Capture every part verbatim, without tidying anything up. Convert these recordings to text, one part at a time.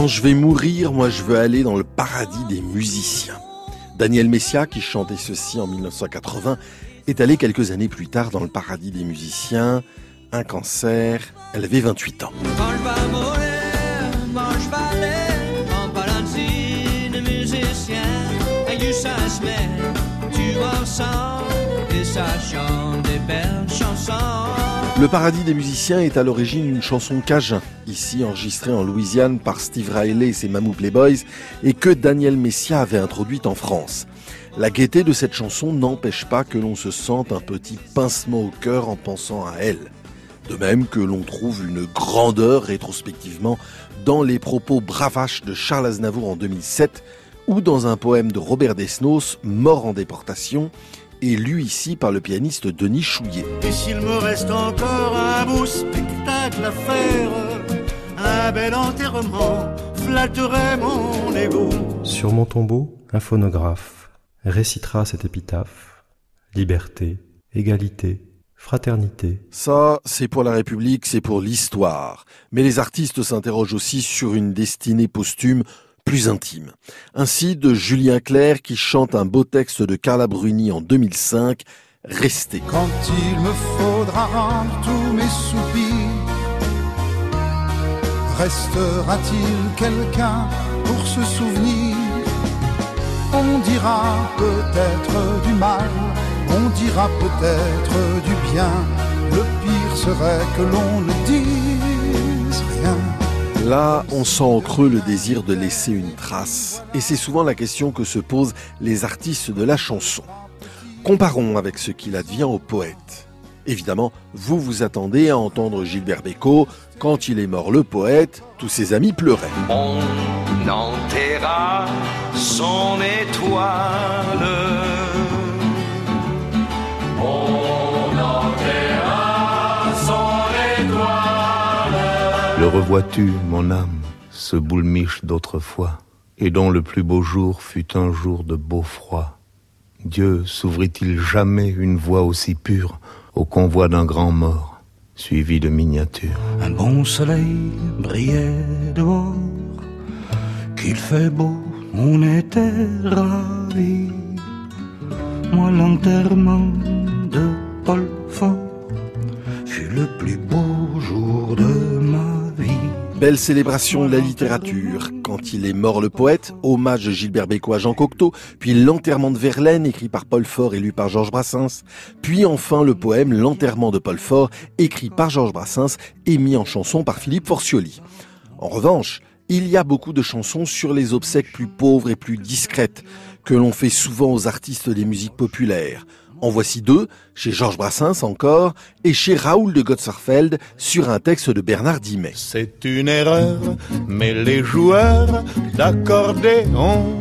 Quand je vais mourir, moi je veux aller dans le paradis des musiciens. Daniel Messia, qui chantait ceci en mille neuf cent quatre-vingts, est allé quelques années plus tard dans le paradis des musiciens. Un cancer, elle avait vingt-huit ans. Quand je vais mourir, moi je vais aller en paradis des musiciens. Et du ça se met, tu vas sang, et ça chante des belles chansons. Le paradis des musiciens est à l'origine une chanson cajun, ici enregistrée en Louisiane par Steve Riley et ses Mamou Playboys, et que Daniel Messia avait introduite en France. La gaieté de cette chanson n'empêche pas que l'on se sente un petit pincement au cœur en pensant à elle. De même que l'on trouve une grandeur rétrospectivement dans les propos bravaches de Charles Aznavour en deux mille sept, ou dans un poème de Robert Desnos, Mort en déportation, et lu ici par le pianiste Denis Chouillet. Et s'il me reste encore un beau spectacle à faire, un bel enterrement flatterait mon ego. Sur mon tombeau, un phonographe récitera cette épitaphe. Liberté, égalité, fraternité. Ça, c'est pour la République, c'est pour l'histoire. Mais les artistes s'interrogent aussi sur une destinée posthume plus intime. Ainsi de Julien Clerc qui chante un beau texte de Carla Bruni en deux mille cinq, Restez. Quand il me faudra rendre tous mes soupirs, restera-t-il quelqu'un pour se souvenir? On dira peut-être du mal, on dira peut-être du bien. Le pire serait que l'on ne dise rien. Là, on sent en creux le désir de laisser une trace. Et c'est souvent la question que se posent les artistes de la chanson. Comparons avec ce qu'il advient aux poètes. Évidemment, vous vous attendez à entendre Gilbert Bécaud. Quand il est mort le poète, tous ses amis pleuraient. On enterra son étoile. On enterra son étoile. Le revois-tu, mon âme, ce boulmiche d'autrefois, et dont le plus beau jour fut un jour de beau froid? Dieu s'ouvrit-il jamais une voie aussi pure au convoi d'un grand mort, suivi de miniatures? Un bon soleil brillait dehors, qu'il fait beau, on était ravis. Moi l'enterrement de Paul Fort fut le plus beau jour de ma vie. Belle célébration de la littérature. Quand il est mort le poète, hommage de Gilbert Bécaud à Jean Cocteau, puis l'enterrement de Verlaine, écrit par Paul Faure et lu par Georges Brassens, puis enfin le poème L'enterrement de Paul Faure, écrit par Georges Brassens et mis en chanson par Philippe Forcioli. En revanche, il y a beaucoup de chansons sur les obsèques plus pauvres et plus discrètes, que l'on fait souvent aux artistes des musiques populaires. En voici deux, chez Georges Brassens encore, et chez Raoul de Gottsfeld, sur un texte de Bernard Dimet. C'est une erreur, mais les joueurs d'accordéon,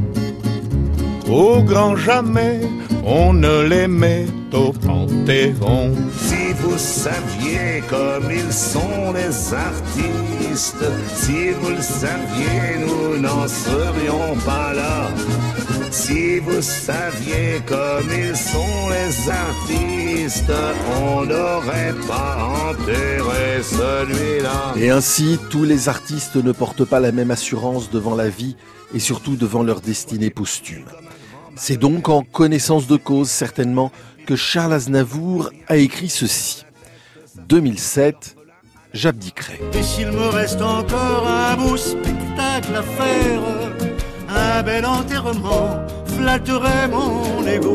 au grand jamais, on ne les met au Panthéon. Si vous saviez comme ils sont les artistes, si vous le saviez, nous n'en serions pas là. Si vous saviez comme ils sont les artistes, on n'aurait pas enterré celui-là. Et ainsi, tous les artistes ne portent pas la même assurance devant la vie et surtout devant leur destinée posthume. C'est donc en connaissance de cause, certainement, que Charles Aznavour a écrit ceci. deux mille sept, j'abdiquerai. Et s'il me reste encore un beau spectacle à faire, un bel enterrement flatterait mon ego.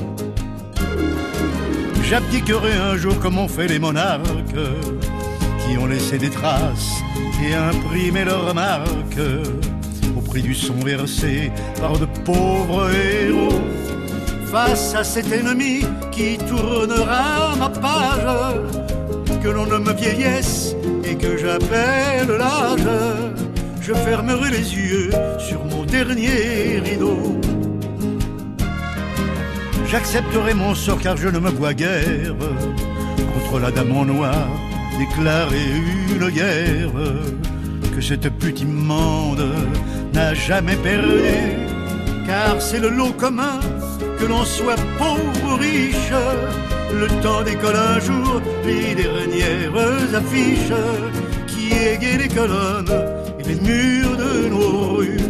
J'abdiquerai un jour comme ont fait les monarques, qui ont laissé des traces et imprimé leurs remarques au prix du son versé par de pauvres héros. Face à cet ennemi qui tournera ma page, que l'on nomme vieillesse et que j'appelle l'âge, je fermerai les yeux sur mon dernier rideau. J'accepterai mon sort car je ne me vois guère contre la dame en noir déclarer une guerre que cette pute immonde n'a jamais perdu. Car c'est le lot commun que l'on soit pauvre ou riche. Le temps décolle un jour les dernières affiches qui égaient les colonnes et les murs de nos rues.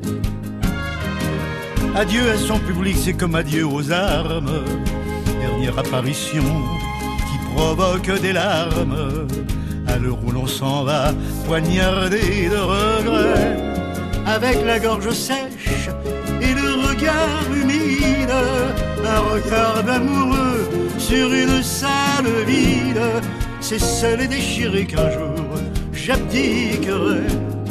Adieu à son public, c'est comme adieu aux armes. Dernière apparition qui provoque des larmes. À l'heure où l'on s'en va, poignardé de regrets, avec la gorge sèche et le regard humide, un regard d'amoureux sur une salle vide. C'est seul et déchiré qu'un jour j'abdiquerai.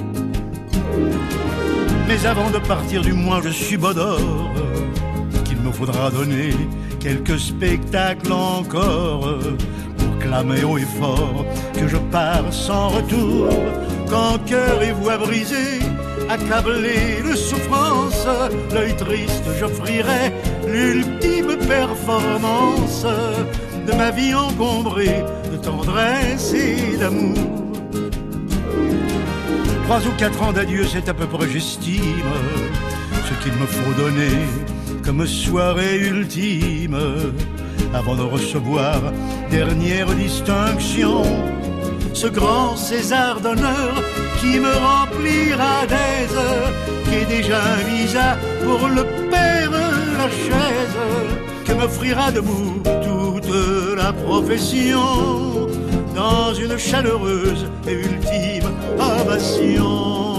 Mais avant de partir, du moins je subodore qu'il me faudra donner quelques spectacles encore, pour clamer haut et fort que je pars sans retour. Quand cœur et voix brisés, accablés de souffrance, l'œil triste j'offrirai l'ultime performance de ma vie encombrée de tendresse et d'amour. Trois ou quatre ans d'adieu, c'est à peu près, j'estime, ce qu'il me faut donner comme soirée ultime, avant de recevoir dernière distinction, ce grand César d'honneur qui me remplira d'aise, qui est déjà un visa pour le Père Lachaise, que m'offrira debout toute la profession, dans une chaleureuse et ultime ovation.